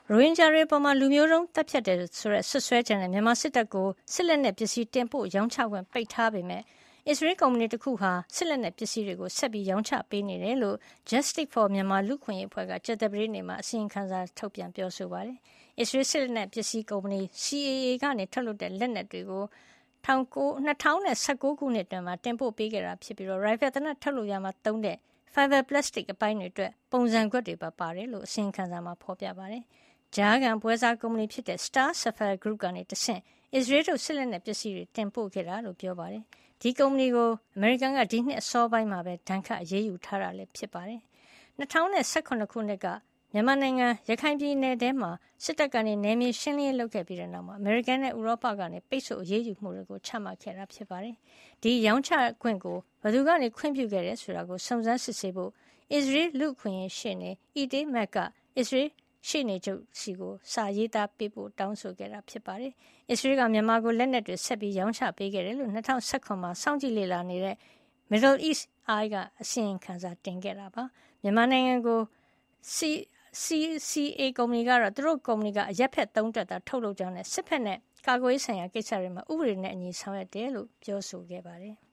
ရိုဟင်ဂျာတွေအပေါ်လူမျိုးတုံးသတ်ဖြတ်တယ်ဆိုတဲ့စွပ်စွဲချက်နဲ့မြန်မာစစ်တပ်ကိုစစ်လက်နက်ပစ္စည်းတင်ပို့ရောင်းချခွင့်ပိတ်ထားပေမဲ့အစ္စရေးကုမ္ပဏီတစ်ခုဟာစစ်လက်နက်ပစ္စည်းတွေကိုဆက်ပြီးရောင်းချပေးနေတယ်လို့ Justice for Myanmar လူ့အခွင့်အရေးအဖွဲ့ကကြာသပတေးနေ့မှာအစီရင်ခံစာထုတ်ပြန်ပြောဆိုပါတယ်။ အစ္စရေးစစ်လက်နက်ပစ္စည်းကုမ္ပဏီ CAA ကနေထုတ်လုပ်တဲ့လက်နက်တွေကို2019 ခုနှစ်အတွင်းမှာတင်ပို့ပေးခဲ့တာဖြစ်ပြီးရိုင်ဖယ်သေနတ်ထုတ်လုပ်ရာမှာသုံးတဲ့ fiber plastic အပိုင်းတွေအတွက်ပုံစံကွက်တွေပါပါတယ်လို့အစီရင်ခံစာမှာဖော်ပြပါတယ်။ကြားခံပွဲစားကုမ္ပဏီဖြစ်တဲ့ Star Sapphire Group ကနေတဆင့်အစ္စရေးတို့စစ်လက်နက်ပစ္စည်းတွေတင်ပို့ခဲ့တာလို့ပြောပါတယ်။ဒီကုမ္ပဏီကိုအမေရိကန်ကဒီနှစ်အစောပိုင်းမှာပဲဒဏ်ခတ်အရေးယူထားတာလည်းဖြစ်ပါတယ်။2018ခုနှစ်ကမြန်မာနိုင်ငံရခိုင်ပြည်နယ်ထဲမှာစစ်တပ်ကနေနယ်မြေရှင်းလင်းရေးလုပ်ခဲ့ပြီးတဲ့နောက်မှာအမေရိကန်နဲ့ဥရောပကနေပိတ်ဆို့အရေးယူမှုတွေကိုချမှတ်ခဲ့တာဖြစ်ပါတယ်။ဒီရောင်းချခွင့်ကိုဘယ်သူကနေခွင့်ပြုခဲ့တယ်ဆိုတာကိုစုံစမ်းစစ်ဆေးဖို့အစ္စရေးလူ့အခွင့်အရေးရှေ့နေ Itay Mack ကအစ္စရေးရှေ့နေချုပ်စီကိုစာရေးသားပေးပို့တောင်းဆိုခဲ့တာဖြစ်ပါတယ်။အစ္စရေးကမြန်မာကိုလက်နက်တွေဆက်ပြီးရောင်းချပေးခဲ့တယ်လို့2019မှာစောင့်ကြည့်လေ့လာနေတဲ့ Middle East Eye ကအစီရင်ခံစာတင်ခဲ့တာပါ။မြန်မာနိုင်ငံကို CCA ကုမ္ပဏီကတော့သူတို့ကုမ္ပဏီကအရက်ဖက်သုံးတက်တာထုတ်လုပ်ကြောင်းနဲ့စစ်ဖက်နဲ့ကာကွယ်ရေးဆိုင်ရာကိစ္စတွေမှာဥပဒေနဲ့အညီဆောင်ရွက်တယ်လို့ပြောဆိုခဲ့ပါတယ်။